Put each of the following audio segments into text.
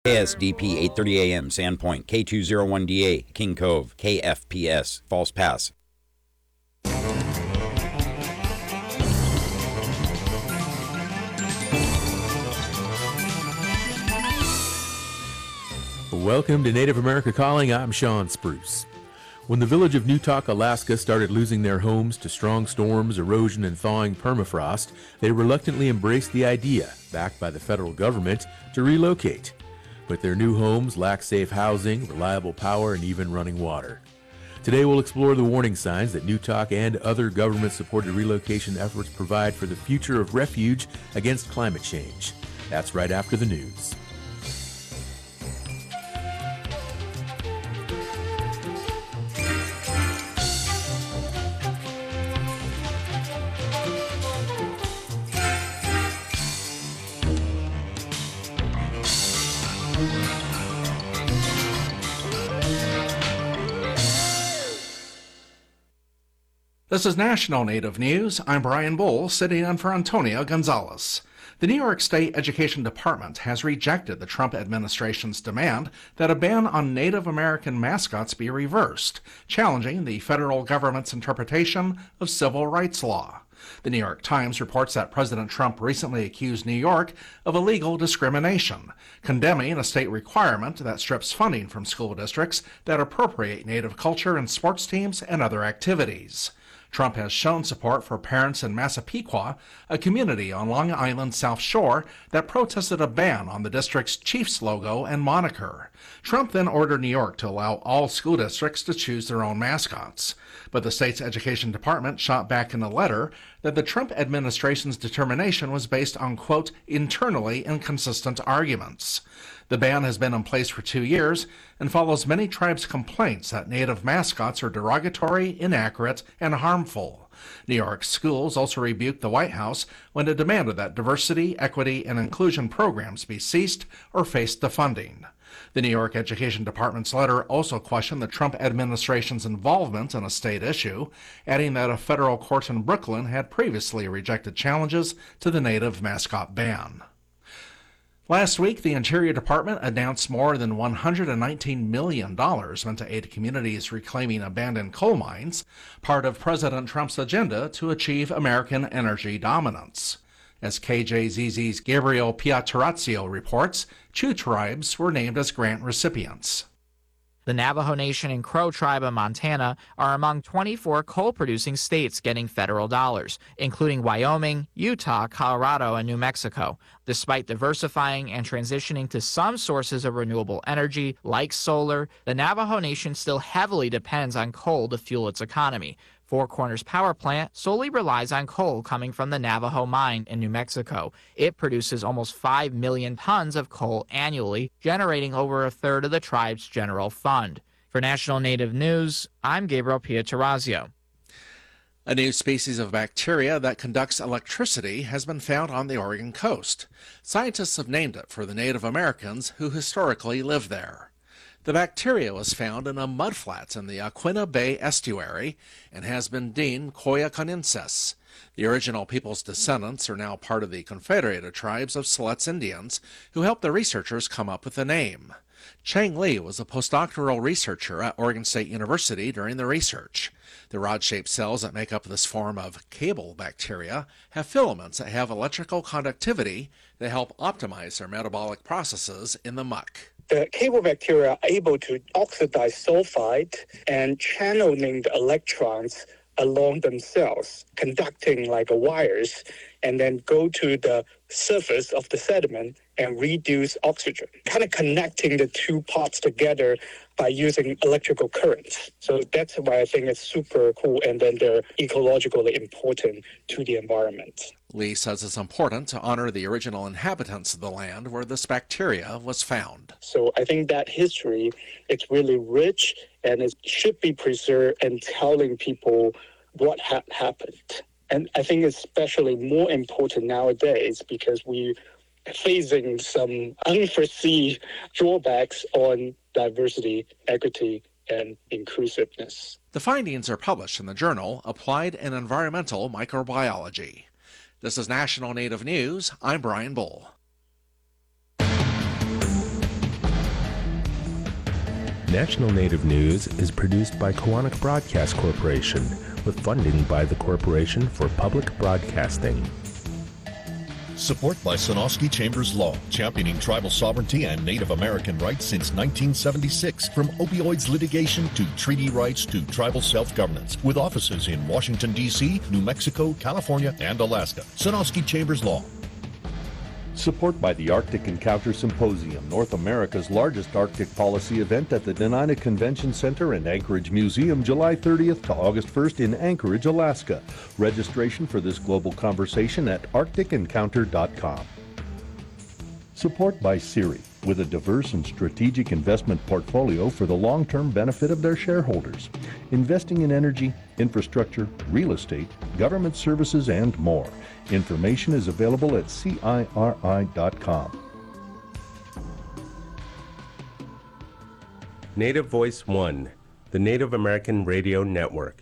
KSDP 8:30 a.m. Sandpoint, K201DA, King Cove, KFPS, False Pass. Welcome to Native America Calling. I'm Sean Spruce. When the village of Newtok, Alaska started losing their homes to strong storms, erosion, and thawing permafrost, they reluctantly embraced the idea, backed by the federal government, to relocate. But their new homes lack safe housing, reliable power, and even running water. Today we'll explore the warning signs that Newtok and other government-supported relocation efforts provide for the future of refuge against climate change. That's right after the news. This is National Native News. I'm Brian Bull, sitting in for Antonio Gonzalez. The New York State Education Department has rejected the Trump administration's demand that a ban on Native American mascots be reversed, challenging the federal government's interpretation of civil rights law. The New York Times reports that President Trump recently accused New York of illegal discrimination, condemning a state requirement that strips funding from school districts that appropriate Native culture in sports teams and other activities. Trump has shown support for parents in Massapequa, a community on Long Island's South Shore that protested a ban on the district's Chiefs logo and moniker. Trump then ordered New York to allow all school districts to choose their own mascots. But the state's education department shot back in a letter that the Trump administration's determination was based on, quote, internally inconsistent arguments. The ban has been in place for 2 years and follows many tribes' complaints that Native mascots are derogatory, inaccurate, and harmful. New York schools also rebuked the White House when it demanded that diversity, equity, and inclusion programs be ceased or face defunding. The New York Education Department's letter also questioned the Trump administration's involvement in a state issue, adding that a federal court in Brooklyn had previously rejected challenges to the Native mascot ban. Last week, the Interior Department announced more than $119 million meant to aid communities reclaiming abandoned coal mines, part of President Trump's agenda to achieve American energy dominance. As KJZZ's Gabriel Piatrazzo reports, 2 tribes were named as grant recipients. The Navajo Nation and Crow Tribe of Montana are among 24 coal-producing states getting federal dollars, including Wyoming, Utah, Colorado, and New Mexico. Despite diversifying and transitioning to some sources of renewable energy, like solar, the Navajo Nation still heavily depends on coal to fuel its economy. Four Corners Power Plant solely relies on coal coming from the Navajo Mine in New Mexico. It produces almost 5 million tons of coal annually, generating over a third of the tribe's general fund. For National Native News, I'm Gabriel Piatrazzo. A new species of bacteria that conducts electricity has been found on the Oregon coast. Scientists have named it for the Native Americans who historically lived there. The bacteria was found in a mudflat in the Aquinnah Bay estuary and has been deemed Koyakonensis. The original people's descendants are now part of the Confederated Tribes of Siletz Indians, who helped the researchers come up with the name. Chang Lee was a postdoctoral researcher at Oregon State University during the research. The rod-shaped cells that make up this form of cable bacteria have filaments that have electrical conductivity that help optimize their metabolic processes in the muck. The cable bacteria are able to oxidize sulfide and channeling the electrons along themselves, conducting like wires, and then go to the surface of the sediment and reduce oxygen, kind of connecting the two parts together by using electrical currents. So that's why I think it's super cool, and then they're ecologically important to the environment. Lee says it's important to honor the original inhabitants of the land where this bacteria was found. So I think that history, it's really rich, and it should be preserved and telling people what happened. And I think it's especially more important nowadays because we're facing some unforeseen drawbacks on diversity, equity, and inclusiveness. The findings are published in the journal Applied and Environmental Microbiology. This is National Native News. I'm Brian Bull. National Native News is produced by Koahnic Broadcast Corporation with funding by the Corporation for Public Broadcasting. Support by Sonosky Chambers Law, championing tribal sovereignty and Native American rights since 1976. From opioids litigation to treaty rights to tribal self-governance. With offices in Washington, D.C., New Mexico, California, and Alaska. Sonosky Chambers Law. Support by the Arctic Encounter Symposium, North America's largest Arctic policy event at the Dena'ina Convention Center and Anchorage Museum, July 30th to August 1st in Anchorage, Alaska. Registration for this global conversation at arcticencounter.com. Support by Siri, with a diverse and strategic investment portfolio for the long-term benefit of their shareholders. Investing in energy, infrastructure, real estate, government services, and more. Information is available at CIRI.com. Native Voice One, the Native American Radio Network.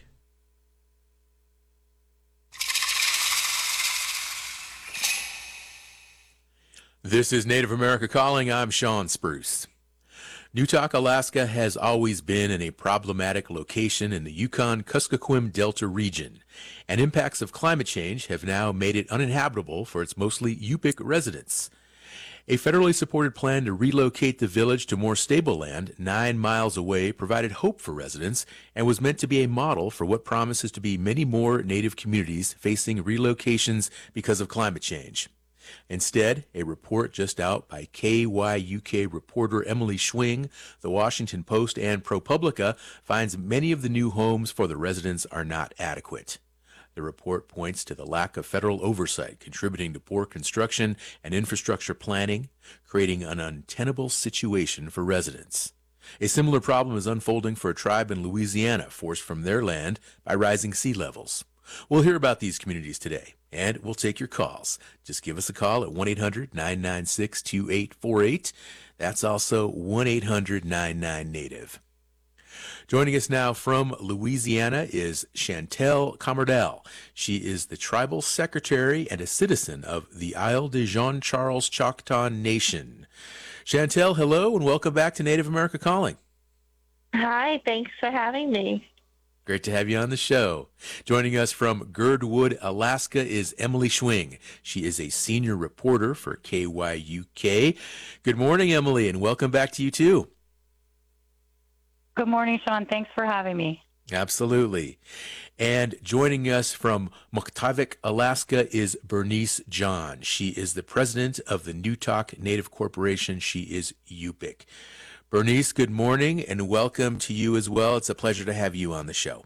This is Native America Calling. I'm Sean Spruce. Newtok, Alaska has always been in a problematic location in the Yukon-Kuskokwim Delta region, and impacts of climate change have now made it uninhabitable for its mostly Yupik residents. A federally supported plan to relocate the village to more stable land 9 miles away provided hope for residents and was meant to be a model for what promises to be many more Native communities facing relocations because of climate change. Instead, a report just out by KYUK reporter Emily Schwing, The Washington Post, and ProPublica finds many of the new homes for the residents are not adequate. The report points to the lack of federal oversight contributing to poor construction and infrastructure planning, creating an untenable situation for residents. A similar problem is unfolding for a tribe in Louisiana forced from their land by rising sea levels. We'll hear about these communities today, and we'll take your calls. Just give us a call at 1-800-996-2848. That's also 1-800-99-NATIVE. Joining us now from Louisiana is Chantel Comardel. She is the tribal secretary and a citizen of the Isle de Jean-Charles Choctaw Nation. Chantel, hello, and welcome back to Native America Calling. Hi, thanks for having me. Great to have you on the show. Joining us from Girdwood, Alaska is Emily Schwing. She is a senior reporter for KYUK. Good morning, Emily, and welcome back to you too. Good morning, Sean. Thanks for having me. Absolutely. And joining us from Muktavic, Alaska is Bernice John. She is the president of the Newtok Native Corporation. She is Yupik. Bernice, good morning and welcome to you as well. It's a pleasure to have you on the show.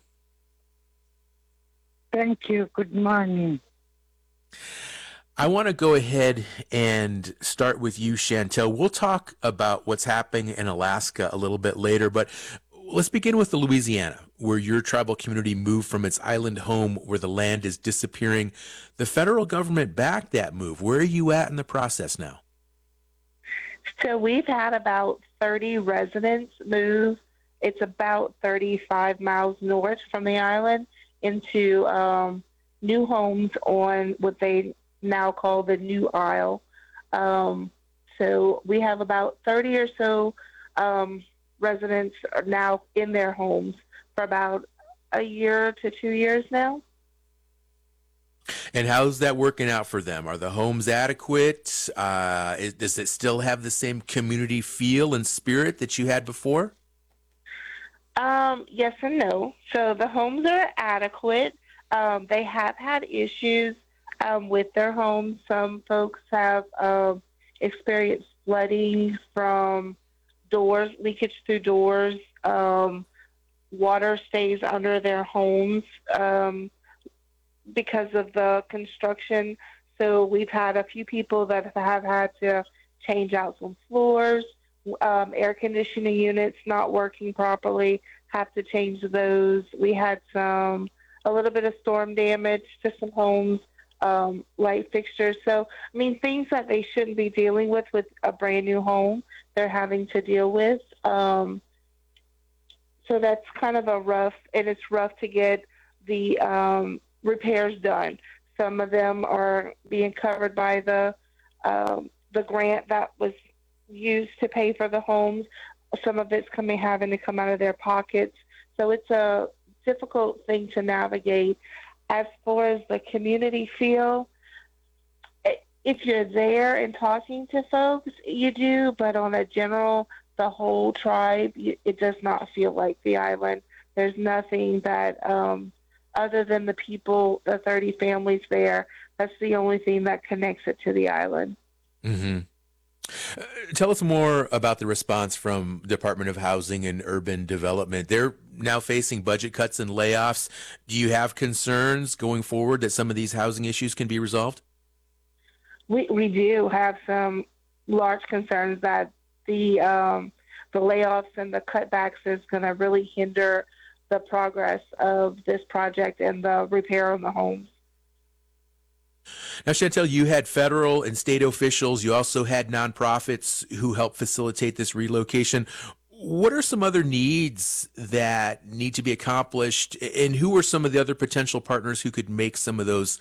Thank you. Good morning. I want to go ahead and start with you, Chantel. We'll talk about what's happening in Alaska a little bit later, but let's begin with the Louisiana, where your tribal community moved from its island home where the land is disappearing. The federal government backed that move. Where are you at in the process now? So we've had about 30 residents move. It's about 35 miles north from the island into new homes on what they now call the New Isle. So we have about 30 or so residents are now in their homes for about a year to 2 years now. And how's that working out for them? Are the homes adequate? Does it still have the same community feel and spirit that you had before? Yes and no. So the homes are adequate. They have had issues with their homes. Some folks have experienced flooding from doors, leakage through doors. Water stays under their homes because of the construction. So we've had a few people that have had to change out some floors, air conditioning units not working properly, have to change those. We had a little bit of storm damage to some homes, light fixtures. So, I mean, things that they shouldn't be dealing with a brand new home, they're having to deal with. So that's kind of it's rough to get the repairs done. Some of them are being covered by the grant that was used to pay for the homes. Some of it's having to come out of their pockets. So it's a difficult thing to navigate. As far as the community feel, if you're there and talking to folks, you do, but on a general, the whole tribe, it does not feel like the island. There's nothing that, other than the people, the 30 families there, that's the only thing that connects it to the island. Mm-hmm. Tell us more about the response from Department of Housing and Urban Development. They're now facing budget cuts and layoffs. Do you have concerns going forward that some of these housing issues can be resolved? We do have some large concerns that the layoffs and the cutbacks is going to really hinder the progress of this project and the repair of the homes. Now, Chantel, you had federal and state officials. You also had nonprofits who helped facilitate this relocation. What are some other needs that need to be accomplished, and who are some of the other potential partners who could make some of those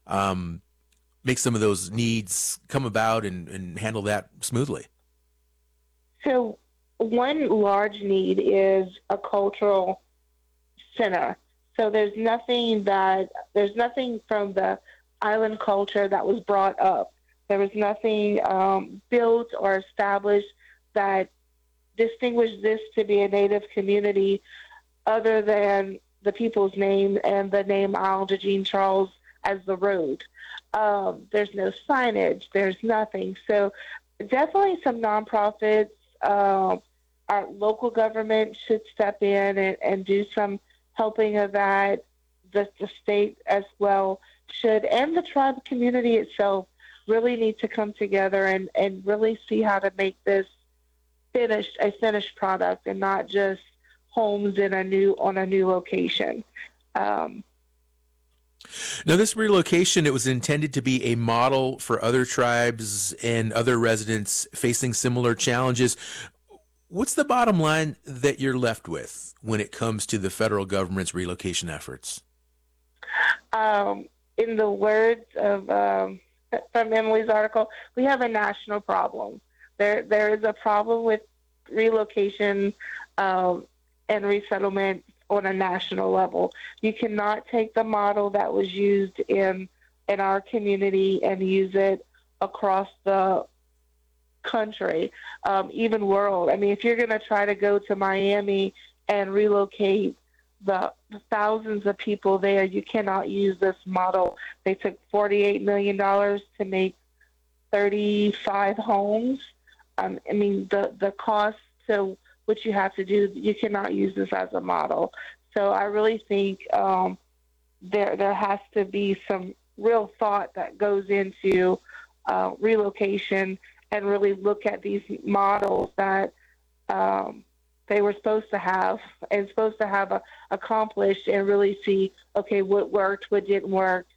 needs come about and handle that smoothly? So one large need is a cultural center. So there's nothing from the island culture that was brought up. There was nothing built or established that distinguished this to be a Native community other than the people's name and the name Isle de Jean Charles as the road. There's no signage. There's nothing. So definitely some nonprofits, our local government should step in and do some helping of that. The state as well should, and the tribe community itself really need to come together and really see how to make this a finished product and not just homes on a new location. Now, this relocation, it was intended to be a model for other tribes and other residents facing similar challenges. What's the bottom line that you're left with when it comes to the federal government's relocation efforts? In the words of from Emily's article, we have a national problem. There is a problem with relocation and resettlement on a national level. You cannot take the model that was used in our community and use it across the country, even world. I mean, if you're going to try to go to Miami and relocate the thousands of people there, you cannot use this model. They took $48 million to make 35 homes. I mean, the cost to what you have to do, you cannot use this as a model. So I really think there has to be some real thought that goes into relocation and really look at these models that they were supposed to have accomplished and really see, okay, what worked, what didn't work.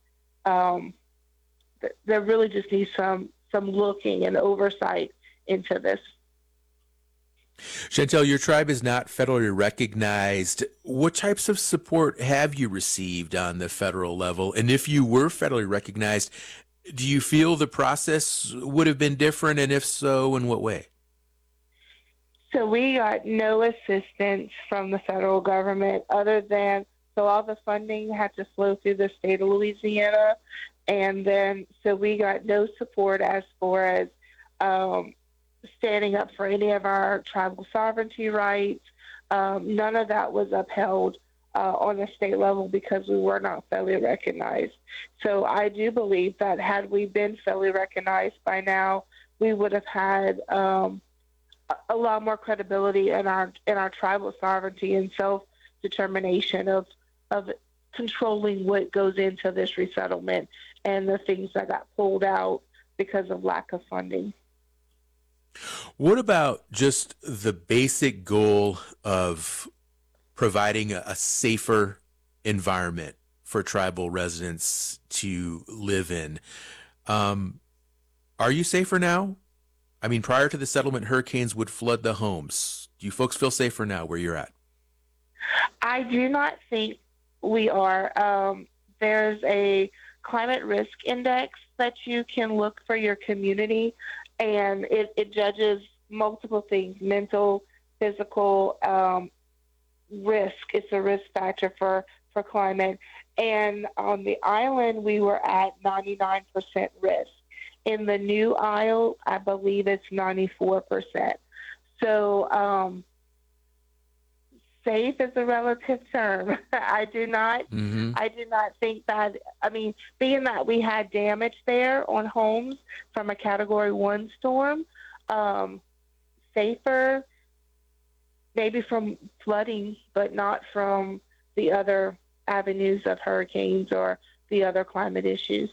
There really just needs some looking and oversight into this. Chantel, your tribe is not federally recognized. What types of support have you received on the federal level? And if you were federally recognized, do you feel the process would have been different? And if so, in what way? So we got no assistance from the federal government other than, so all the funding had to flow through the state of Louisiana. And then, so we got no support as far as standing up for any of our tribal sovereignty rights. None of that was upheld on the state level because we were not federally recognized. So I do believe that had we been federally recognized by now, we would have had a lot more credibility in our tribal sovereignty and self-determination of controlling what goes into this resettlement and the things that got pulled out because of lack of funding. What about just the basic goal of providing a safer environment for tribal residents to live in? Are you safer now? I mean, prior to the settlement, hurricanes would flood the homes. Do you folks feel safer now where you're at? I do not think we are. There's a climate risk index that you can look for your community, and it judges multiple things: mental, physical risk. It's a risk factor for climate. And on the island, we were at 99% risk. In the new Isle, I believe it's 94%. So safe is a relative term. I do not think that, I mean, being that we had damage there on homes from a Category 1 storm, safer maybe from flooding, but not from the other avenues of hurricanes or the other climate issues.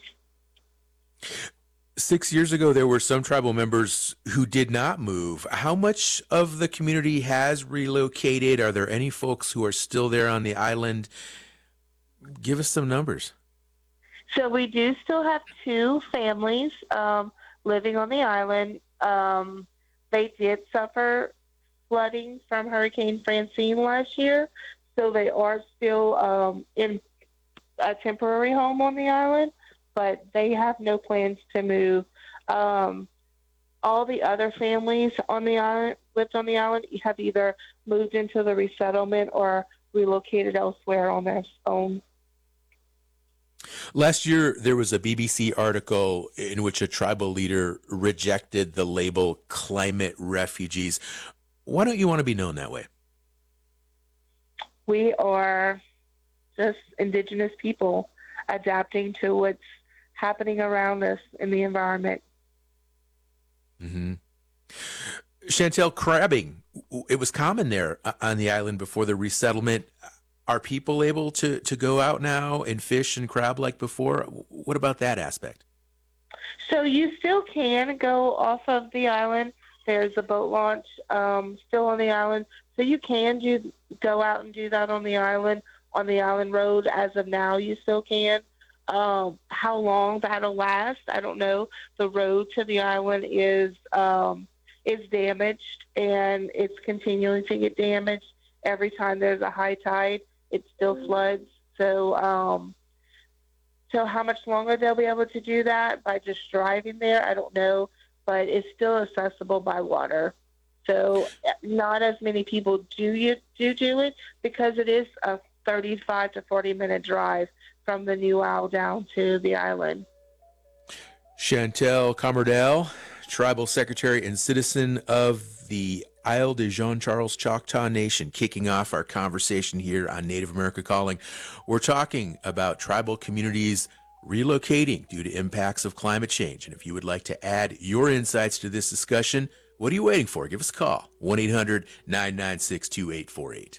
6 years ago, there were some tribal members who did not move. How much of the community has relocated? Are there any folks who are still there on the island? Give us some numbers. So we do still have 2 families living on the island. They did suffer flooding from Hurricane Francine last year, so they are still in a temporary home on the island, but they have no plans to move. All the other families on the island, lived on the island, have either moved into the resettlement or relocated elsewhere on their own. Last year, there was a BBC article in which a tribal leader rejected the label climate refugees. Why don't you want to be known that way? We are just indigenous people adapting to what's happening around us in the environment. Mm-hmm. Chantel, crabbing, it was common there on the island before the resettlement. Are people able to go out now and fish and crab like before? What about that aspect? So you still can go off of the island. There's a boat launch still on the island. So you can go out and do that on the island road. As of now, you still can. How long that'll last, I don't know. The road to the island is damaged, and it's continuing to get damaged. Every time there's a high tide, it still floods. So how much longer they'll be able to do that by just driving there, I don't know. But it's still accessible by water. So not as many people do it because it is a 35 to 40-minute drive from the New Isle down to the island. Chantel Commerdale, Tribal Secretary and citizen of the Isle de Jean-Charles Choctaw Nation, kicking off our conversation here on Native America Calling. We're talking about tribal communities relocating due to impacts of climate change. And if you would like to add your insights to this discussion, what are you waiting for? Give us a call, 1-800-996-2848.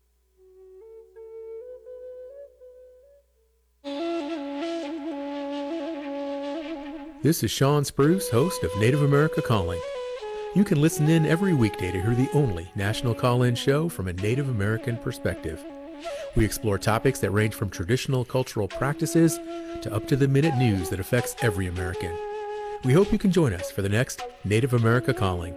This is Sean Spruce, host of Native America Calling. You can listen in every weekday to hear the only national call-in show from a Native American perspective. We explore topics that range from traditional cultural practices to up-to-the-minute news that affects every American. We hope you can join us for the next Native America Calling.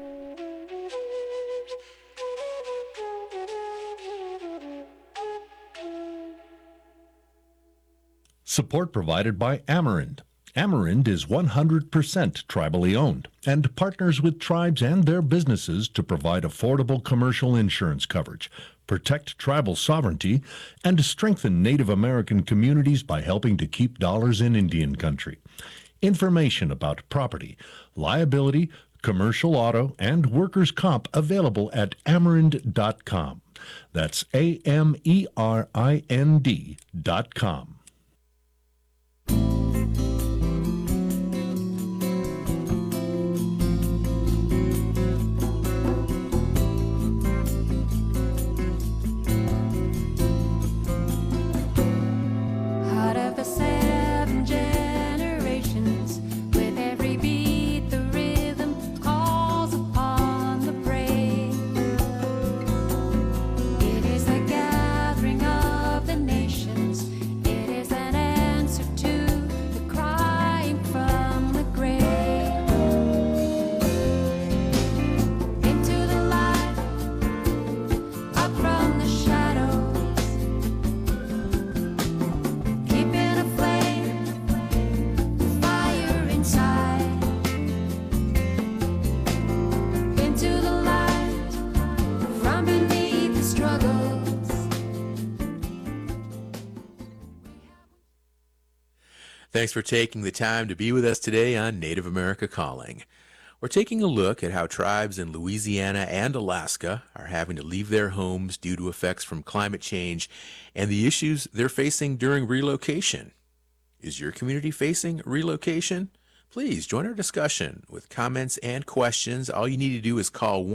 Support provided by Amerind. Amerind is 100% tribally owned and partners with tribes and their businesses to provide affordable commercial insurance coverage, protect tribal sovereignty, and strengthen Native American communities by helping to keep dollars in Indian country. Information about property, liability, commercial auto, and workers' comp available at Amerind.com. That's AMERIND.com. It is a gathering of the nations. It Thanks for taking the time to be with us today on Native America Calling. We're taking a look at how tribes in Louisiana and Alaska are having to leave their homes due to effects from climate change and the issues they're facing during relocation. Is your community facing relocation? Please join our discussion with comments and questions. All you need to do is call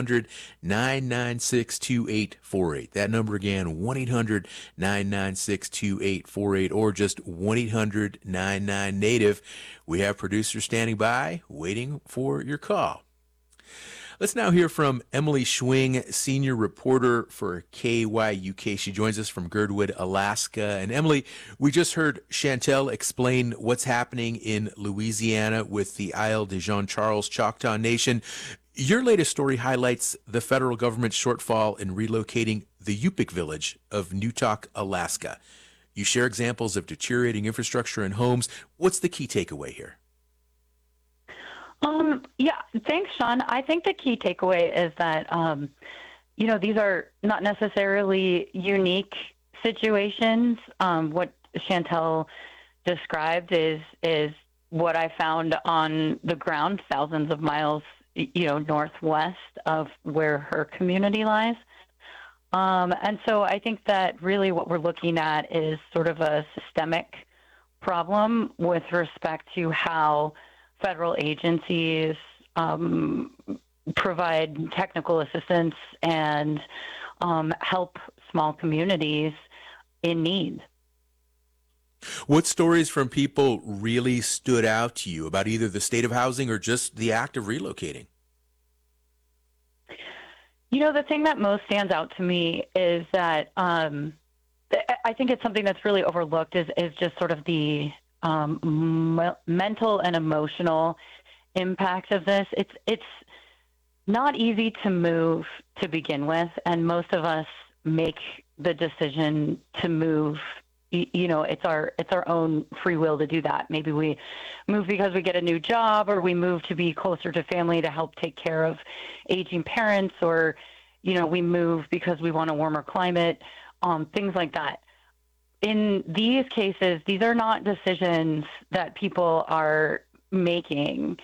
1-800-996-2848. That number again, 1-800-996-2848, or just 1-800-99-NATIVE. We have producers standing by, waiting for your call. Let's now hear from Emily Schwing, senior reporter for KYUK. She joins us from Girdwood, Alaska. And Emily, we just heard Chantel explain what's happening in Louisiana with the Isle de Jean Charles Choctaw Nation. Your latest story highlights the federal government's shortfall in relocating the Yupik village of Newtok, Alaska. You share examples of deteriorating infrastructure and homes. What's the key takeaway here? Yeah, thanks, Sean. I think the key takeaway is that, these are not necessarily unique situations. What Chantel described is what I found on the ground, thousands of miles, northwest of where her community lies. And so I think that really what we're looking at is sort of a systemic problem with respect to how federal agencies provide technical assistance and help small communities in need. What stories from people really stood out to you about either the state of housing or just the act of relocating? The thing that most stands out to me is that I think it's something that's really overlooked is just sort of the mental and emotional impact of this. It's not easy to move to begin with, and most of us make the decision to move. It's our own free will to do that. Maybe we move because we get a new job, or we move to be closer to family to help take care of aging parents, or we move because we want a warmer climate, things like that. In these cases, these are not decisions that people are making.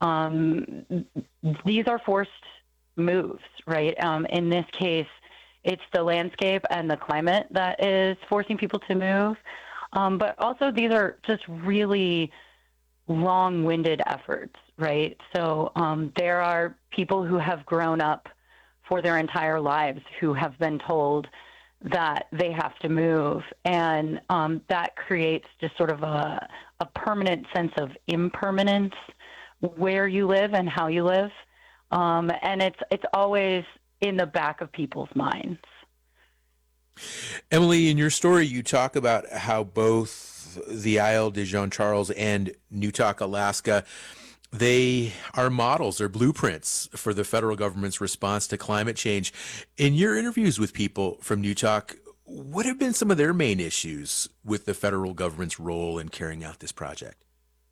These are forced moves, right? In this case, it's the landscape and the climate that is forcing people to move. But also these are just really long-winded efforts, right? So there are people who have grown up for their entire lives who have been told that they have to move, and that creates just sort of a permanent sense of impermanence where you live and how you live, and it's always in the back of people's minds. Emily, in your story, you talk about how both the Isle de Jean Charles and Newtok, Alaska, they are models or blueprints for the federal government's response to climate change. In your interviews with people from Newtok, what have been some of their main issues with the federal government's role in carrying out this project?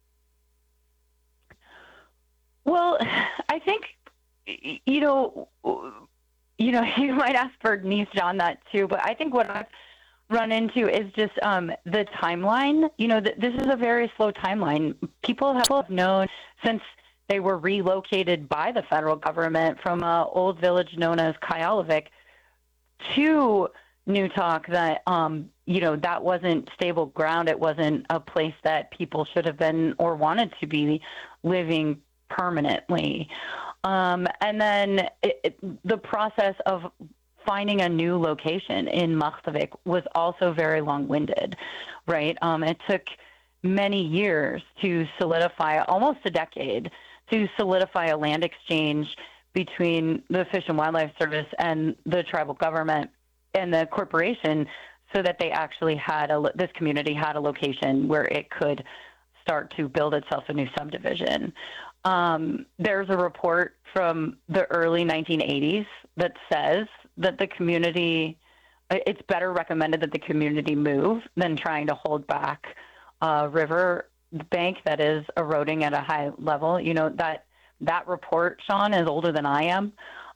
Well, I think, you might ask for Denise John that too, but I think what I've run into is just the timeline. This is a very slow timeline. People have known since they were relocated by the federal government from an old village known as Kyalavik to Newtok that, that wasn't stable ground. It wasn't a place that people should have been or wanted to be living permanently. And then the process of finding a new location in Makhtavik was also very long-winded, right? It took many years to solidify, almost a decade, to solidify a land exchange between the Fish and Wildlife Service and the tribal government and the corporation so that they actually had this community had a location where it could start to build itself a new subdivision. There's a report from the early 1980s that says that the community, it's better recommended that the community move than trying to hold back a river bank that is eroding at a high level. That report, Sean, is older than I am.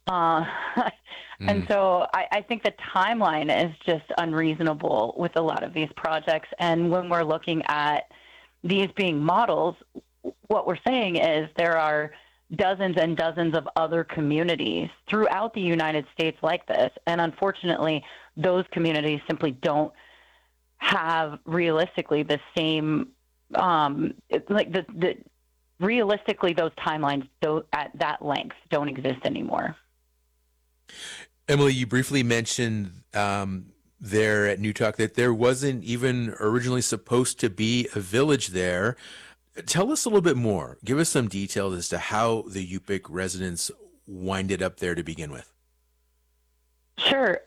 And so I think the timeline is just unreasonable with a lot of these projects. And when we're looking at, these being models, what we're saying is there are dozens and dozens of other communities throughout the United States like this. And unfortunately, those communities simply don't have realistically the same, realistically, those timelines at that length don't exist anymore. Emily, you briefly mentioned there at Newtok that there wasn't even originally supposed to be a village there. Tell us a little bit more. Give us some details as to how the Yupik residents winded up there to begin with. Sure.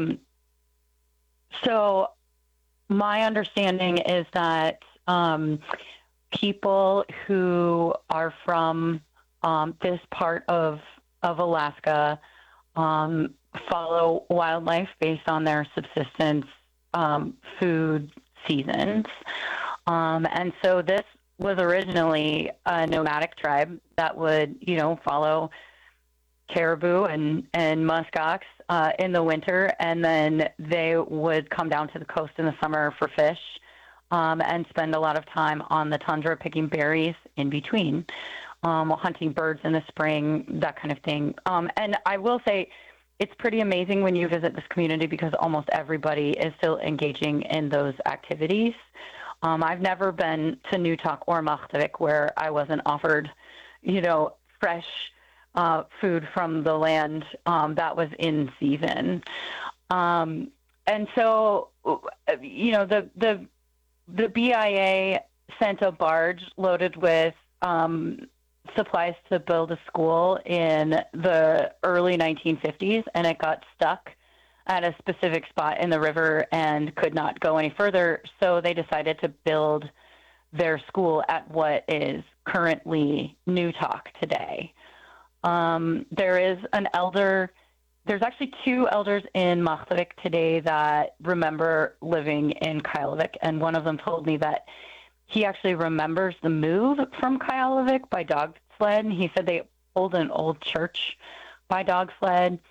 So my understanding is that people who are from this part of Alaska follow wildlife based on their subsistence food seasons. And so this was originally a nomadic tribe that would, follow caribou and muskox in the winter, and then they would come down to the coast in the summer for fish and spend a lot of time on the tundra picking berries in between, hunting birds in the spring, that kind of thing. And I will say it's pretty amazing when you visit this community because almost everybody is still engaging in those activities. I've never been to Newtok or Makhtavik where I wasn't offered, fresh food from the land that was in season. And so, the BIA sent a barge loaded with supplies to build a school in the early 1950s, and it got stuck at a specific spot in the river and could not go any further. So they decided to build their school at what is currently Newtok today. There is an elder, there's actually two elders in Makhtavik today that remember living in Kailavik, and one of them told me that he actually remembers the move from Kailavik by dog sled. He said they pulled an old church by dog sled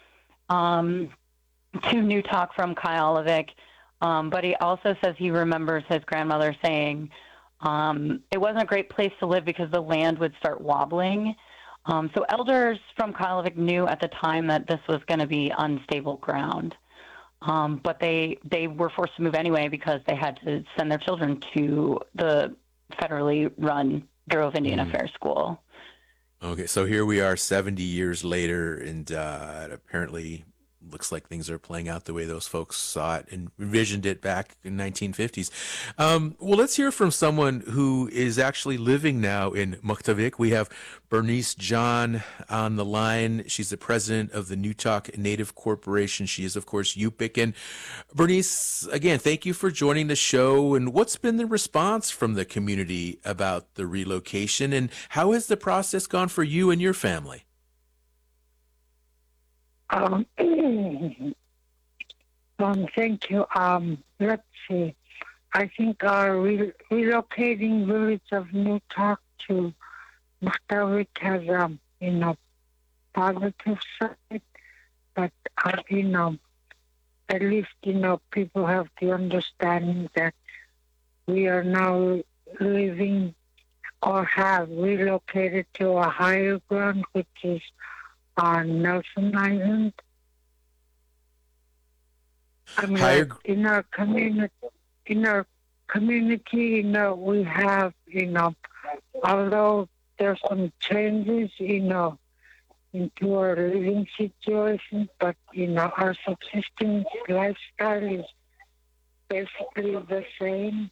to Newtok from Kailavik, but he also says he remembers his grandmother saying it wasn't a great place to live because the land would start wobbling. So elders from Kailavik knew at the time that this was going to be unstable ground, but they were forced to move anyway because they had to send their children to the federally run Bureau of Indian Affairs school. Okay, so here we are 70 years later, and it apparently looks like things are playing out the way those folks saw it and envisioned it back in 1950s. Well, let's hear from someone who is actually living now in Makhtavik. We have Bernice John on the line. She's the president of the Newtok Native Corporation. She is, of course, Yupik. And Bernice, again, thank you for joining the show. And what's been the response from the community about the relocation? And how has the process gone for you and your family? Thank you. Let's see. I think our relocating village of Newtok to Makhtavik has, positive side, but, at least, people have the understanding that we are now living or have relocated to a higher ground, which is on Nelson Island. In our community, we have, although there's some changes, into our living situation, but, our subsistence lifestyle is basically the same.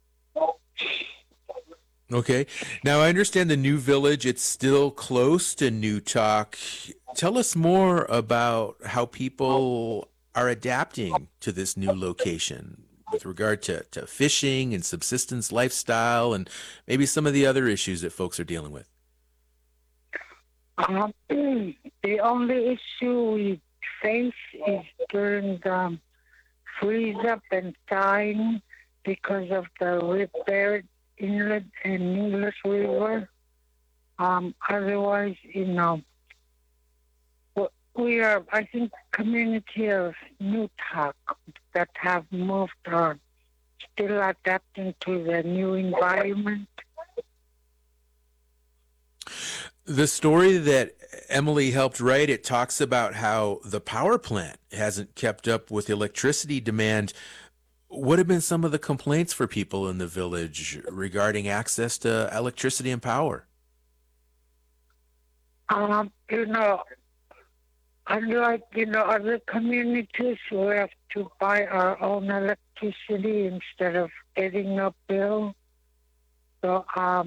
Okay. Now, I understand the new village, it's still close to Newtok. Tell us more about how people are adapting to this new location with regard to fishing and subsistence lifestyle and maybe some of the other issues that folks are dealing with. The only issue we face is during the freeze-up and thawing because of the repaired Inlet and Needless River. Otherwise, we are, I think, community of Newtok that have moved our still adapting to the new environment. The story that Emily helped write, it talks about how the power plant hasn't kept up with electricity demand. What have been some of the complaints for people in the village regarding access to electricity and power? Unlike, other communities, we have to buy our own electricity instead of getting a bill. So,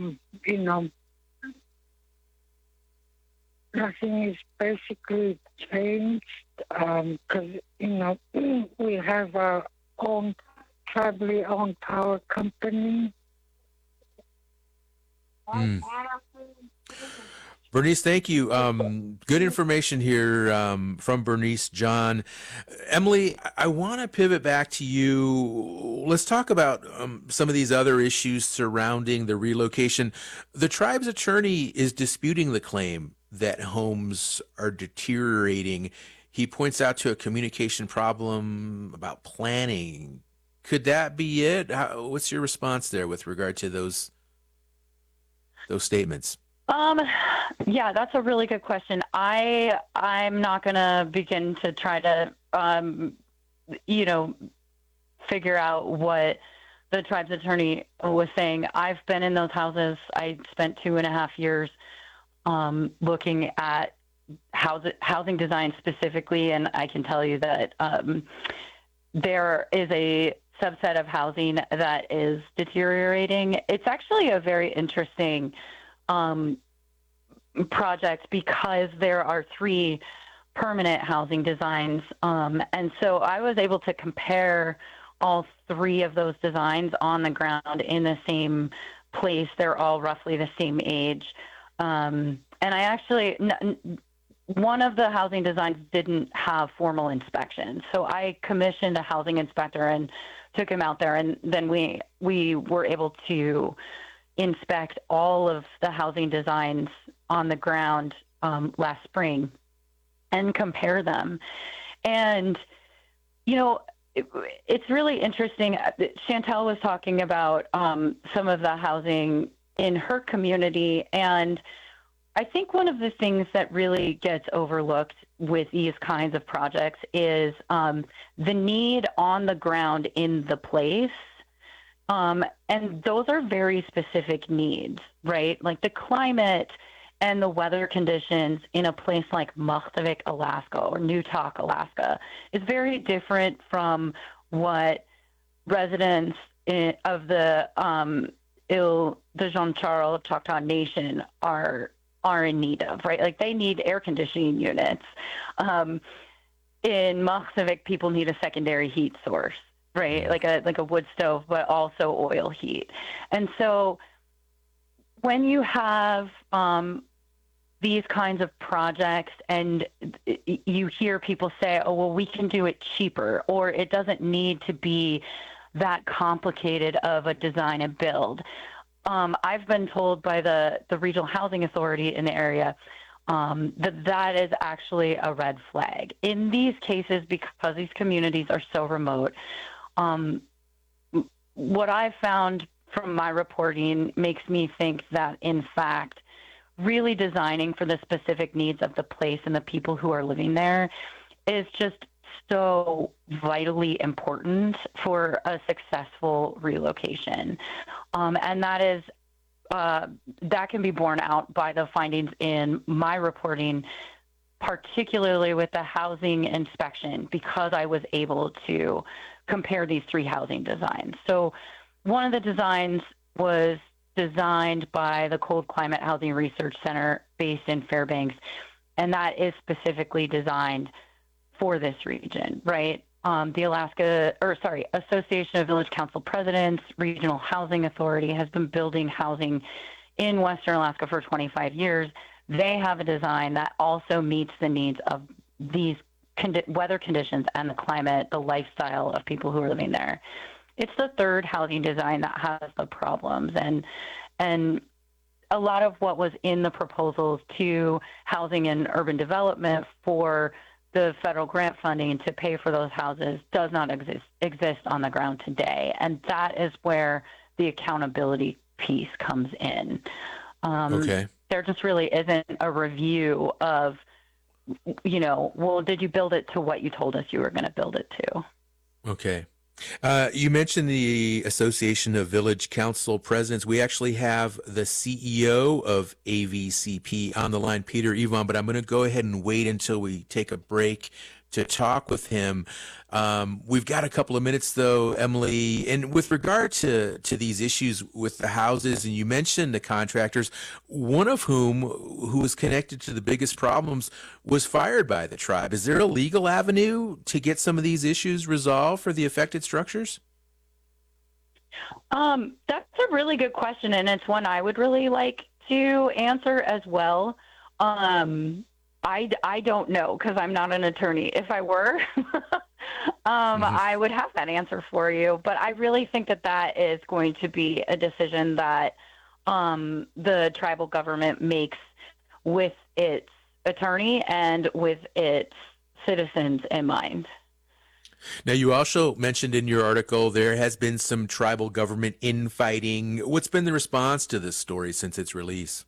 nothing is basically changed because, we have our own tribally owned power company. Bernice, thank you. Good information here from Bernice, John. Emily, I want to pivot back to you. Let's talk about some of these other issues surrounding the relocation. The tribe's attorney is disputing the claim that homes are deteriorating. He points out to a communication problem about planning. Could that be it? What's your response there with regard to those statements? Yeah, that's a really good question. I'm not going to begin to try to, figure out what the tribe's attorney was saying. I've been in those houses. I spent 2.5 years looking at housing design specifically, and I can tell you that there is a subset of housing that is deteriorating. It's actually a very interesting project because there are 3 permanent housing designs. And so I was able to compare all 3 of those designs on the ground in the same place. They're all roughly the same age. And I actually, one of the housing designs didn't have formal inspection. So I commissioned a housing inspector and took him out there. And then we were able to inspect all of the housing designs on the ground last spring and compare them. And, it's really interesting. Chantel was talking about some of the housing in her community. And I think one of the things that really gets overlooked with these kinds of projects is the need on the ground in the place. And those are very specific needs, right? Like the climate and the weather conditions in a place like Maktivik, Alaska, or Newtok, Alaska, is very different from what residents of the Zhoncharo Choctaw Nation are in need of, right? Like they need air conditioning units. In Maktivik, people need a secondary heat source, right? Like a wood stove, but also oil heat. And so when you have these kinds of projects and you hear people say, oh, well, we can do it cheaper, or it doesn't need to be that complicated of a design and build. I've been told by the Regional Housing Authority in the area that is actually a red flag. In these cases, because these communities are so remote, what I've found from my reporting makes me think that, in fact, really designing for the specific needs of the place and the people who are living there is just so vitally important for a successful relocation. And that is that can be borne out by the findings in my reporting, particularly with the housing inspection, because I was able to compare these 3 housing designs. So one of the designs was designed by the Cold Climate Housing Research Center based in Fairbanks, and that is specifically designed for this region, right? The Association of Village Council Presidents, Regional Housing Authority has been building housing in Western Alaska for 25 years. They have a design that also meets the needs of these weather conditions and the climate, the lifestyle of people who are living there. It's the 3rd housing design that has the problems, and a lot of what was in the proposals to Housing and Urban Development for the federal grant funding to pay for those houses does not exist on the ground today. And that is where the accountability piece comes in. Okay. There just really isn't a review of, well, did you build it to what you told us you were going to build it to? Okay. You mentioned the Association of Village Council Presidents. We actually have the CEO of AVCP on the line, Peter Yvonne, but I'm going to go ahead and wait until we take a break to talk with him. We've got a couple of minutes, though, Emily. And with regard to these issues with the houses, and you mentioned the contractors, one of who was connected to the biggest problems was fired by the tribe. Is there a legal avenue to get some of these issues resolved for the affected structures? That's a really good question, and it's one I would really like to answer as well. I don't know because I'm not an attorney. If I were, I would have that answer for you. But I really think that is going to be a decision that the tribal government makes with its attorney and with its citizens in mind. Now, you also mentioned in your article there has been some tribal government infighting. What's been the response to this story since its release?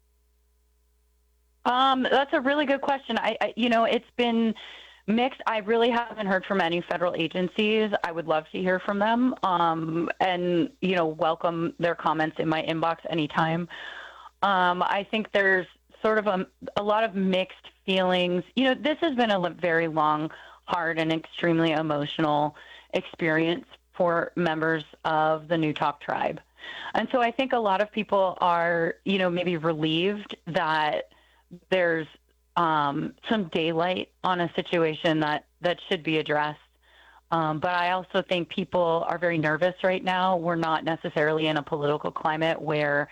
That's a really good question. It's been mixed. I really haven't heard from any federal agencies. I would love to hear from them, and welcome their comments in my inbox anytime. I think there's sort of a lot of mixed feelings. This has been a very long, hard, and extremely emotional experience for members of the Newtok tribe. And so I think a lot of people are, maybe relieved that there's some daylight on a situation that should be addressed. But I also think people are very nervous right now. We're not necessarily in a political climate where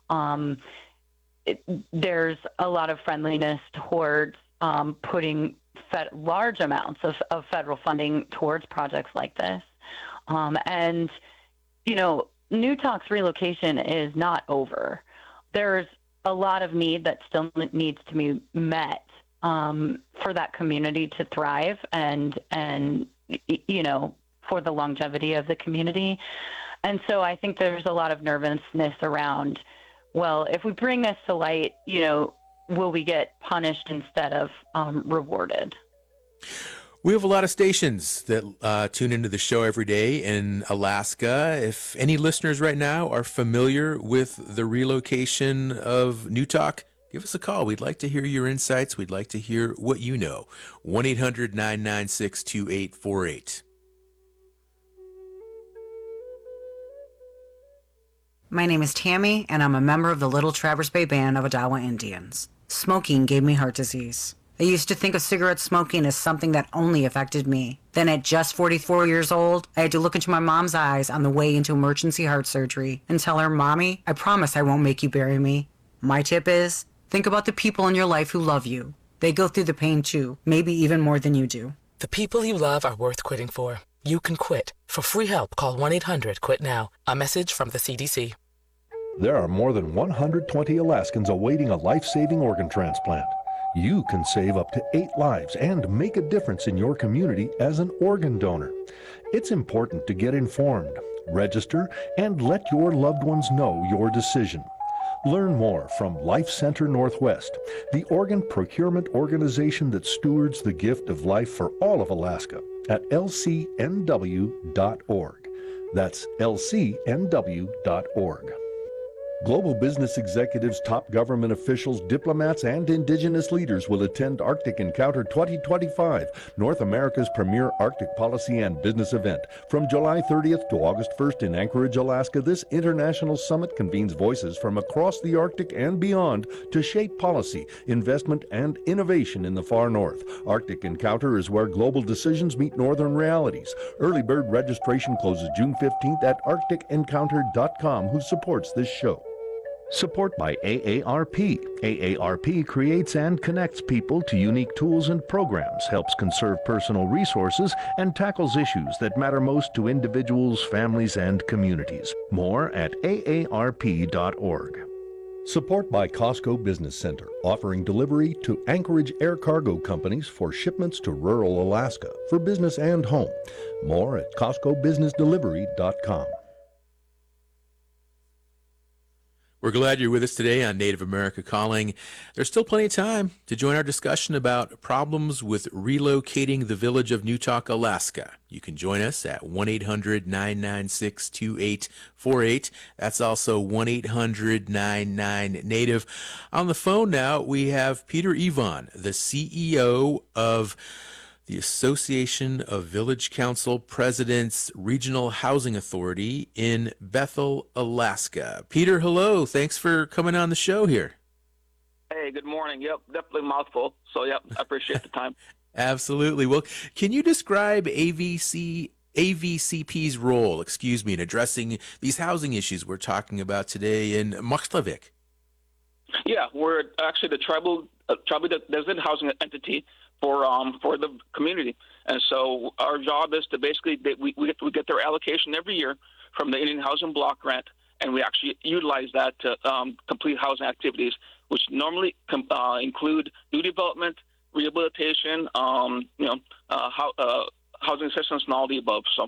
there's a lot of friendliness towards putting large amounts of federal funding towards projects like this. And Newtok's relocation is not over. There's a lot of need that still needs to be met for that community to thrive and for the longevity of the community. And so I think there's a lot of nervousness around, well, if we bring this to light, will we get punished instead of rewarded? We have a lot of stations that tune into the show every day in Alaska. If any listeners right now are familiar with the relocation of Newtok, give us a call. We'd like to hear your insights. We'd like to hear what you know. 1-800-996-2848. My name is Tammy, and I'm a member of the Little Traverse Bay Band of Odawa Indians. Smoking gave me heart disease. I used to think of cigarette smoking as something that only affected me. Then at just 44 years old, I had to look into my mom's eyes on the way into emergency heart surgery and tell her, "Mommy, I promise I won't make you bury me." My tip is, think about the people in your life who love you. They go through the pain too, maybe even more than you do. The people you love are worth quitting for. You can quit. For free help, call 1-800-QUIT-NOW. A message from the CDC. There are more than 120 Alaskans awaiting a life-saving organ transplant. You can save up to 8 lives and make a difference in your community as an organ donor. It's important to get informed, register, and let your loved ones know your decision. Learn more from Life Center Northwest, the organ procurement organization that stewards the gift of life for all of Alaska, at lcnw.org. That's lcnw.org. Global business executives, top government officials, diplomats, and indigenous leaders will attend Arctic Encounter 2025, North America's premier Arctic policy and business event. From July 30th to August 1st in Anchorage, Alaska, this international summit convenes voices from across the Arctic and beyond to shape policy, investment, and innovation in the far north. Arctic Encounter is where global decisions meet northern realities. Early bird registration closes June 15th at arcticencounter.com, who supports this show. Support by AARP. AARP creates and connects people to unique tools and programs, helps conserve personal resources, and tackles issues that matter most to individuals, families, and communities. More at aarp.org. Support by Costco Business Center, offering delivery to Anchorage Air Cargo Companies for shipments to rural Alaska for business and home. More at CostcoBusinessDelivery.com. We're glad you're with us today on Native America Calling. There's still plenty of time to join our discussion about problems with relocating the village of Newtok, Alaska. You can join us at 1-800-996-2848. That's also 1-800-99-NATIVE. On the phone now, we have Peter Yvonne, the CEO of the Association of Village Council Presidents Regional Housing Authority in Bethel, Alaska. Peter, hello. Thanks for coming on the show here. Hey, good morning. Yep, definitely mouthful. So, yep, I appreciate the time. Absolutely. Well, can you describe AVCP's role, in addressing these housing issues we're talking about today in Makstavik? Yeah, we're actually the tribal designated housing entity for the community, and so our job is to basically we get their allocation every year from the Indian Housing Block Grant, and we actually utilize that to complete housing activities, which normally include new development, rehabilitation, housing assistance, and all the above. So.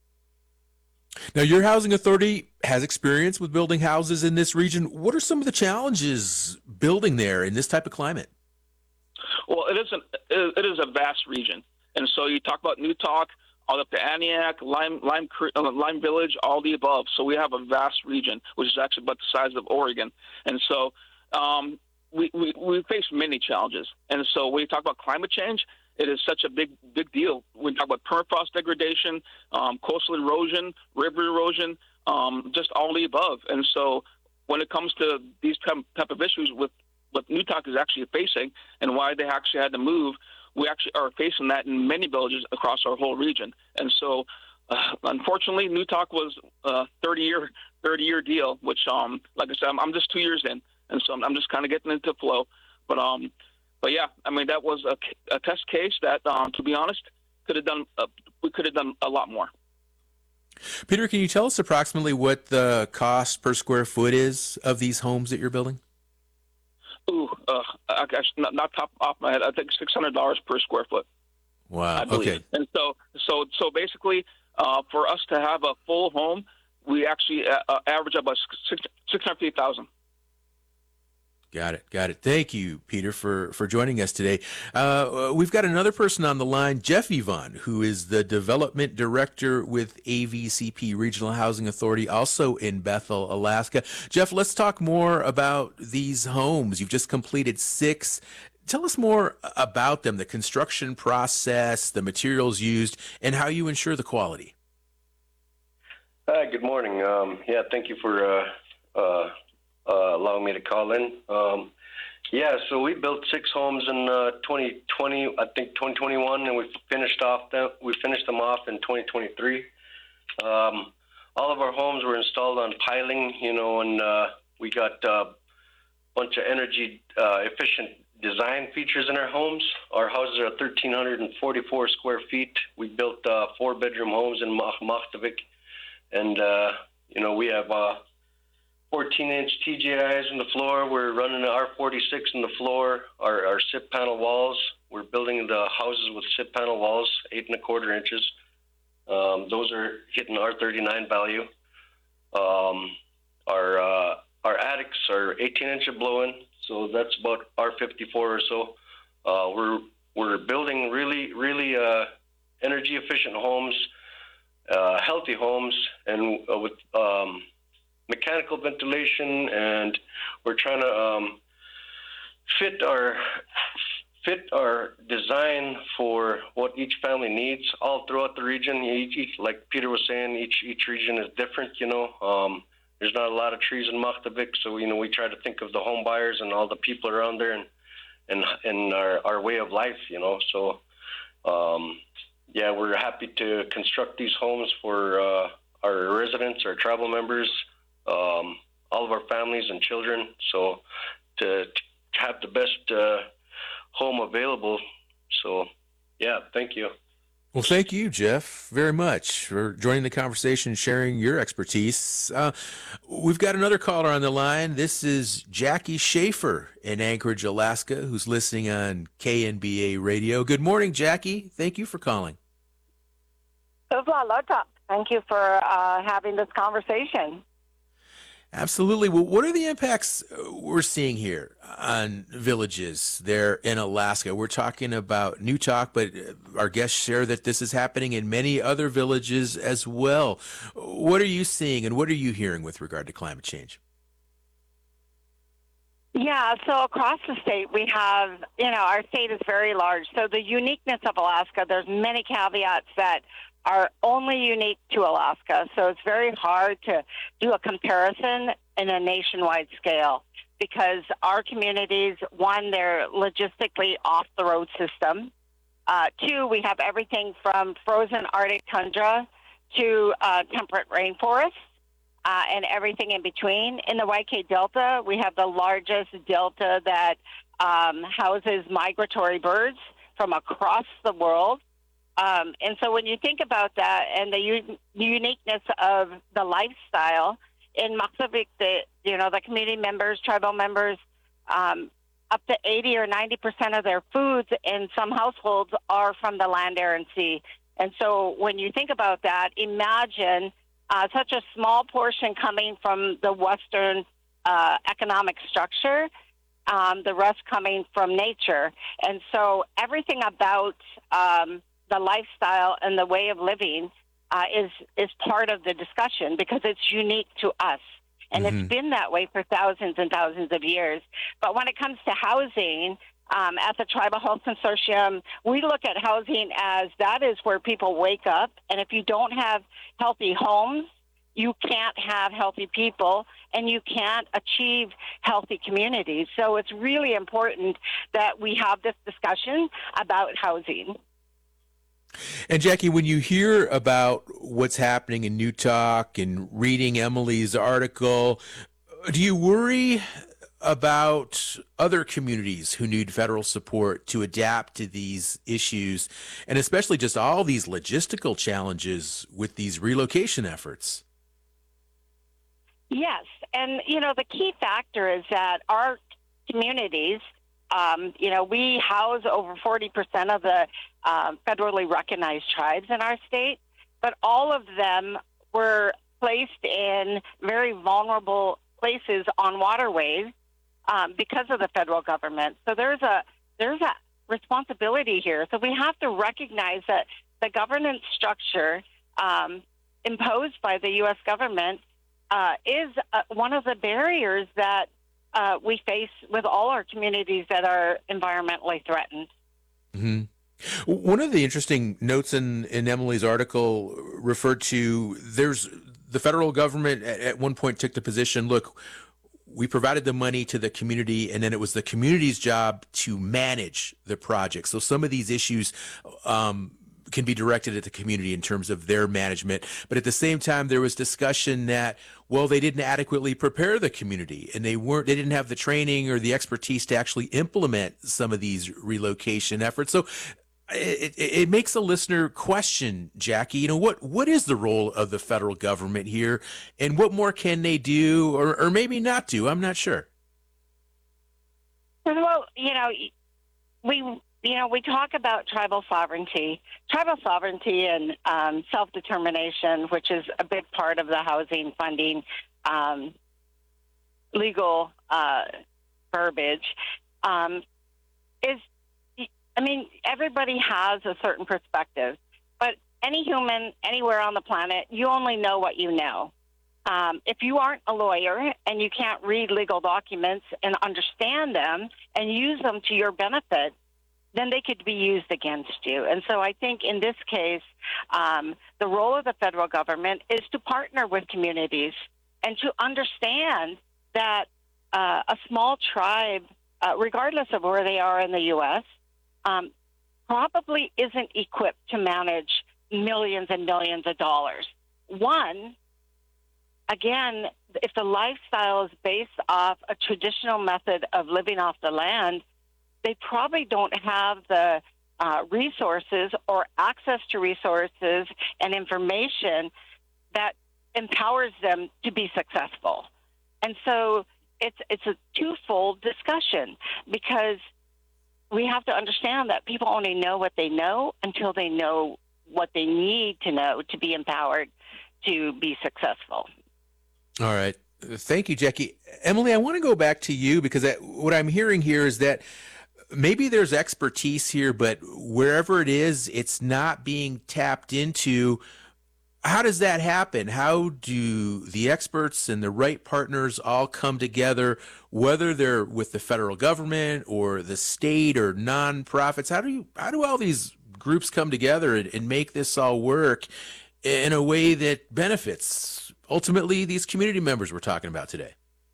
Now, your housing authority has experience with building houses in this region. What are some of the challenges building there in this type of climate? Well, it is a vast region, and so you talk about Newtok, all up to Aniak, Lime Village, all the above. So we have a vast region, which is actually about the size of Oregon, and so we face many challenges. And so when you talk about climate change, it is such a big deal. When you talk about permafrost degradation, coastal erosion, river erosion, just all the above. And so when it comes to these type of issues with what Newtok is actually facing and why they actually had to move, we actually are facing that in many villages across our whole region. And so, unfortunately, Newtok was a 30-year deal, which, like I said, I'm just 2 years in, and so I'm just kind of getting into flow. But yeah, I mean, that was a test case that, to be honest, we could have done a lot more. Peter, can you tell us approximately what the cost per square foot is of these homes that you're building? Ooh, not top off my head. I think $600 per square foot. Wow. I believe. Okay. And so basically, for us to have a full home, we actually average about $650,000. Got it. Thank you, Peter, for joining us today. We've got another person on the line, Jeff Yvonne, who is the Development Director with AVCP Regional Housing Authority, also in Bethel, Alaska. Jeff, let's talk more about these homes. You've just completed 6. Tell us more about them, the construction process, the materials used, and how you ensure the quality. Hi, good morning. Thank you for allowing me to call in. So we built 6 homes in 2020, I think 2021, and we finished them off in 2023. All of our homes were installed on piling, and we got a bunch of energy efficient design features in our homes. Our houses are 1,344 square feet. We built 4-bedroom homes in Makstavik, and we have 14-inch TGIs in the floor. We're running an R46 in the floor. Our SIP panel walls. We're building the houses with SIP panel walls, 8 1/4 inches. Those are hitting R39 value. Our attics are 18-inch blow-in, so that's about R54 or so. We're building really energy efficient homes, healthy homes, and with mechanical ventilation, and we're trying to fit our design for what each family needs all throughout the region. Each like Peter was saying, each region is different. There's not a lot of trees in Makstavik, so we try to think of the home buyers and all the people around there, and our way of life. So we're happy to construct these homes for our residents, our tribal members, all of our families and children, so to have the best home available. So, thank you. Well, thank you, Jeff, very much for joining the conversation, sharing your expertise. We've got another caller on the line. This is Jackie Schaefer in Anchorage, Alaska, who's listening on KNBA radio. Good morning, Jackie. Thank you for calling. Thank you for having this conversation. Absolutely. Well, what are the impacts we're seeing here on villages there in Alaska? We're talking about Newtok, but our guests share that this is happening in many other villages as well. What are you seeing and what are you hearing with regard to climate change? Yeah, so across the state, we have, our state is very large. So the uniqueness of Alaska, there's many caveats that are only unique to Alaska. So it's very hard to do a comparison in a nationwide scale because our communities, one, they're logistically off the road system. Two, we have everything from frozen Arctic tundra to temperate rainforests. And everything in between. In the YK Delta, we have the largest delta that houses migratory birds from across the world. And so when you think about that and the uniqueness of the lifestyle, in Maksavik, the community members, tribal members, up to 80 or 90% of their foods in some households are from the land, air, and sea. And so when you think about that, imagine such a small portion coming from the Western economic structure, the rest coming from nature. And so everything about the lifestyle and the way of living is part of the discussion because it's unique to us. And it's been that way for thousands and thousands of years. But when it comes to housing, at the Tribal Health Consortium, we look at housing as that is where people wake up. And if you don't have healthy homes, you can't have healthy people and you can't achieve healthy communities. So it's really important that we have this discussion about housing. And Jackie, when you hear about what's happening in Newtok and reading Emily's article, do you worry about other communities who need federal support to adapt to these issues, and especially just all these logistical challenges with these relocation efforts? Yes, and the key factor is that our communities, we house over 40% of the federally recognized tribes in our state, but all of them were placed in very vulnerable places on waterways because of the federal government. So there's a responsibility here. So we have to recognize that the governance structure imposed by the U.S. government is one of the barriers that we face with all our communities that are environmentally threatened. Mm-hmm. One of the interesting notes in Emily's article referred to the federal government at one point took the position, look, we provided the money to the community, and then it was the community's job to manage the project. So some of these issues can be directed at the community in terms of their management. But at the same time, there was discussion that, well, they didn't adequately prepare the community and they didn't have the training or the expertise to actually implement some of these relocation efforts. So it makes a listener question, Jackie, what is the role of the federal government here and what more can they do or maybe not do? I'm not sure. Well, we talk about tribal sovereignty and self-determination, which is a big part of the housing funding legal verbiage, everybody has a certain perspective, but any human anywhere on the planet, you only know what you know. If you aren't a lawyer and you can't read legal documents and understand them and use them to your benefit, then they could be used against you. And so I think in this case, the role of the federal government is to partner with communities and to understand that a small tribe, regardless of where they are in the U.S., probably isn't equipped to manage millions and millions of dollars. One, again, if the lifestyle is based off a traditional method of living off the land, they probably don't have the resources or access to resources and information that empowers them to be successful. And so it's a twofold discussion, because we have to understand that people only know what they know until they know what they need to know to be empowered to be successful. All right. Thank you, Jackie. Emily, I want to go back to you, because what I'm hearing here is that maybe there's expertise here, but wherever it is, it's not being tapped into. How does that happen? How do the experts and the right partners all come together, whether they're with the federal government or the state or nonprofits? How do all these groups come together and make this all work in a way that benefits ultimately these community members we're talking about today?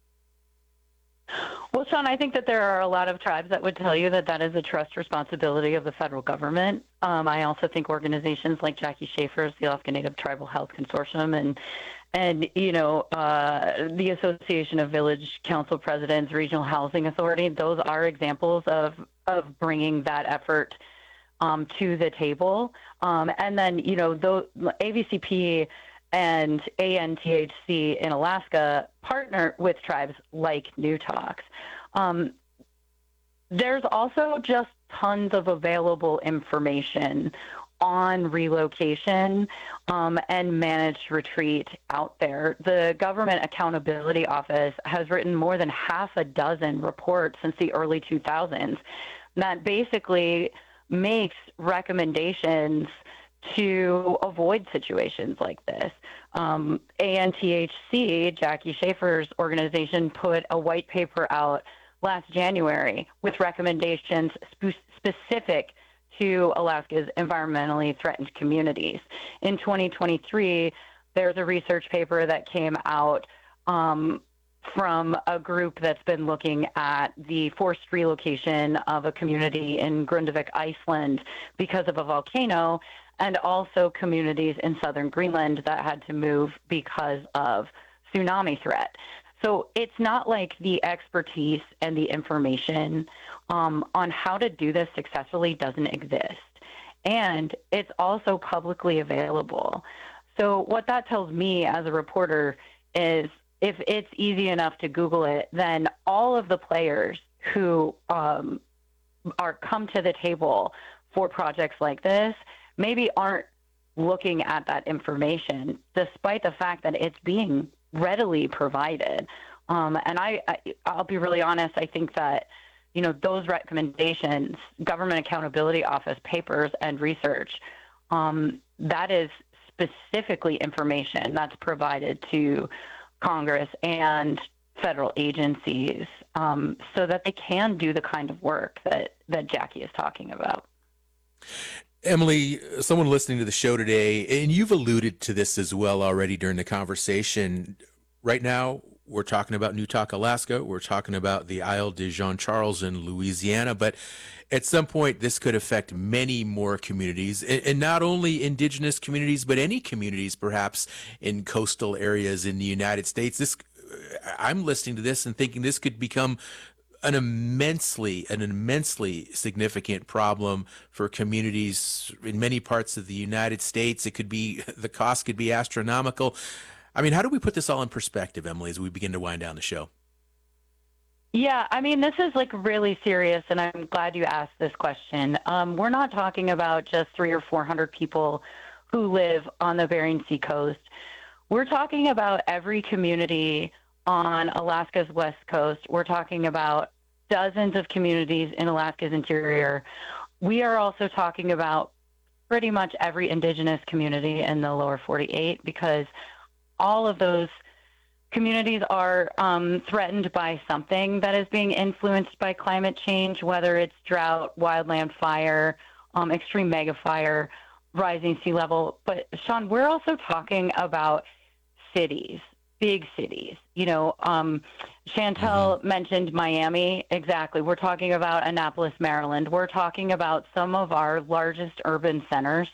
Well, Sean, I think that there are a lot of tribes that would tell you that that is a trust responsibility of the federal government. I also think organizations like Jackie Schaefer's, the Alaska Native Tribal Health Consortium, and the Association of Village Council Presidents, Regional Housing Authority, those are examples of bringing that effort to the table. And then, AVCP and ANTHC in Alaska partner with tribes like Newtok. There's also just tons of available information on relocation and managed retreat out there. The Government Accountability Office has written more than half a dozen reports since the early 2000s that basically makes recommendations to avoid situations like this. ANTHC, Jackie Schaefer's organization, put a white paper out last January with recommendations specific to Alaska's environmentally threatened communities. In 2023, there's a research paper that came out from a group that's been looking at the forced relocation of a community in Grundavik, Iceland, because of a volcano, and also communities in southern Greenland that had to move because of tsunami threat. So it's not like the expertise and the information on how to do this successfully doesn't exist. And it's also publicly available. So what that tells me as a reporter is if it's easy enough to Google it, then all of the players who come to the table for projects like this maybe aren't looking at that information, despite the fact that it's being readily provided. And I'll be really honest, I think that, those recommendations, Government Accountability Office papers and research, that is specifically information that's provided to Congress and federal agencies so that they can do the kind of work that Jackie is talking about. Emily, someone listening to the show today, and you've alluded to this as well already during the conversation. Right now, we're talking about Newtok, Alaska. We're talking about the Isle de Jean Charles in Louisiana. But at some point, this could affect many more communities, and not only indigenous communities, but any communities, perhaps in coastal areas in the United States. I'm listening to this and thinking this could become an immensely significant problem for communities in many parts of the United States. The cost could be astronomical. I mean, how do we put this all in perspective, Emily, as we begin to wind down the show? Yeah, I mean, this is really serious, and I'm glad you asked this question. We're not talking about just 300 or 400 people who live on the Bering Sea coast. We're talking about every community on Alaska's west coast. We're talking about dozens of communities in Alaska's interior. We are also talking about pretty much every indigenous community in the lower 48, because all of those communities are threatened by something that is being influenced by climate change, whether it's drought, wildland fire, extreme mega fire, rising sea level. But Sean, we're also talking about cities, big cities. Chantel mentioned Miami. Exactly. We're talking about Annapolis, Maryland. We're talking about some of our largest urban centers.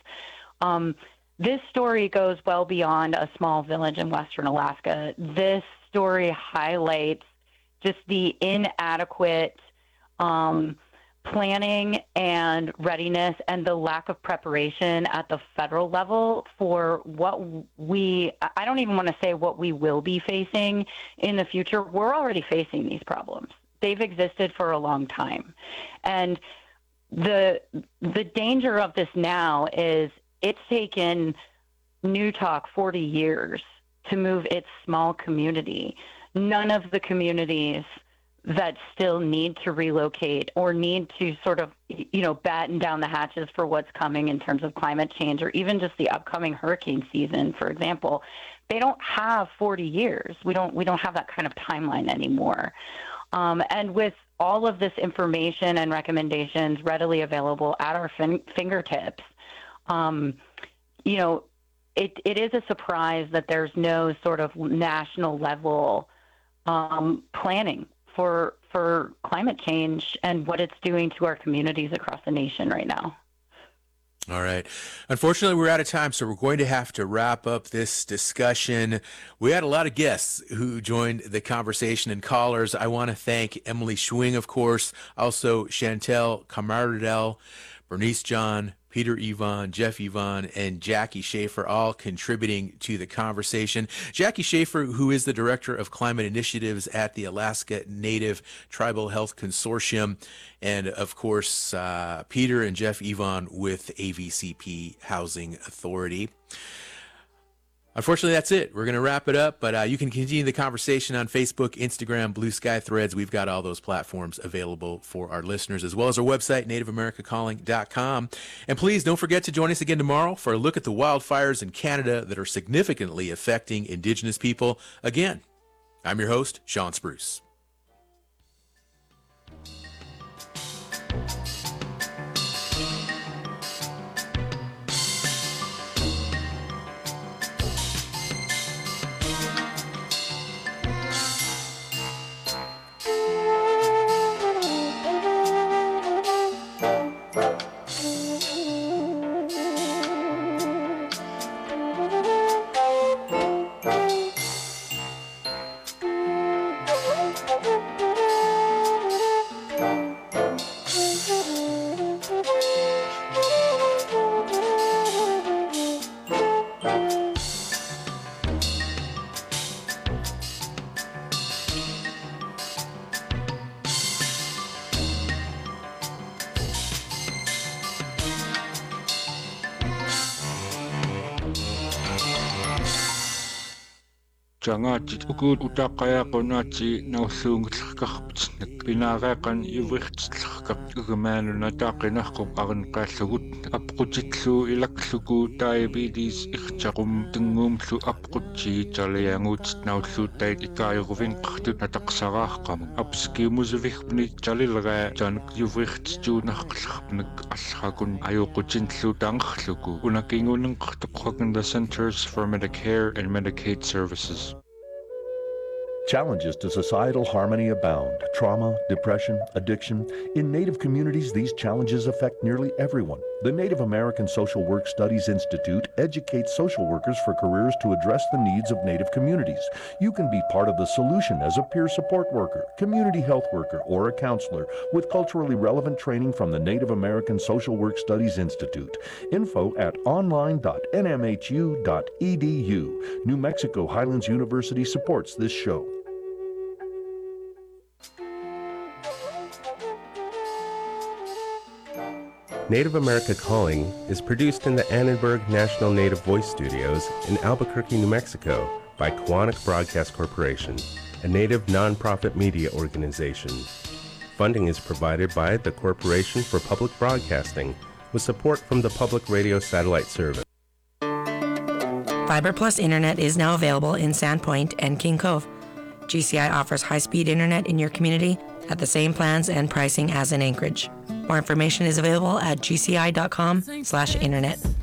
This story goes well beyond a small village in Western Alaska. This story highlights just the inadequate planning and readiness and the lack of preparation at the federal level for I don't even want to say what we will be facing in the future. We're already facing these problems. They've existed for a long time. And the danger of this now is it's taken Newtok 40 years to move its small community. None of the communities that still need to relocate or need to sort of, batten down the hatches for what's coming in terms of climate change or even just the upcoming hurricane season, for example, they don't have 40 years. We don't have that kind of timeline anymore. And with all of this information and recommendations readily available at our fingertips, it is a surprise that there's no sort of national level planning for climate change and what it's doing to our communities across the nation right now. All right. Unfortunately, we're out of time, so we're going to have to wrap up this discussion. We had a lot of guests who joined the conversation and callers. I want to thank Emily Schwing, of course, also Chantel Camardel, Bernice John, Peter Yvonne, Jeff Yvonne, and Jackie Schaefer, all contributing to the conversation. Jackie Schaefer, who is the Director of Climate Initiatives at the Alaska Native Tribal Health Consortium, and of course, Peter and Jeff Yvonne with AVCP Housing Authority. Unfortunately, that's it. We're going to wrap it up, but you can continue the conversation on Facebook, Instagram, Blue Sky Threads. We've got all those platforms available for our listeners, as well as our website, NativeAmericaCalling.com. And please don't forget to join us again tomorrow for a look at the wildfires in Canada that are significantly affecting Indigenous people. Again, I'm your host, Sean Spruce. Jangaati ukut utaqayaqunati nausuungullerkarputnik pinaareqan ivriqtilllerkap ugamaanuna taaqinarqup arinqaallugut apqutitlu ilakluku diabetes irchaqum tinguumlu apqutti taliangut naulluutait ikaayuruvinqartut ataqsaraarqamu apskiumusuvigpni talilraa tanak ivriqtituunarqillerpnik allrakun ayuqutinlu taangerluku unakingunenqartuqrakan the Centers for Medicare and Medicaid Services. Challenges to societal harmony abound. Trauma, depression, addiction. In Native communities, these challenges affect nearly everyone. The Native American Social Work Studies Institute educates social workers for careers to address the needs of Native communities. You can be part of the solution as a peer support worker, community health worker, or a counselor with culturally relevant training from the Native American Social Work Studies Institute. Info at online.nmhu.edu. New Mexico Highlands University supports this show. Native America Calling is produced in the Annenberg National Native Voice Studios in Albuquerque, New Mexico by Quantic Broadcast Corporation, a Native nonprofit media organization. Funding is provided by the Corporation for Public Broadcasting with support from the Public Radio Satellite Service. Fiber Plus Internet is now available in Sandpoint and King Cove. GCI offers high-speed internet in your community at the same plans and pricing as in Anchorage. More information is available at gci.com/internet.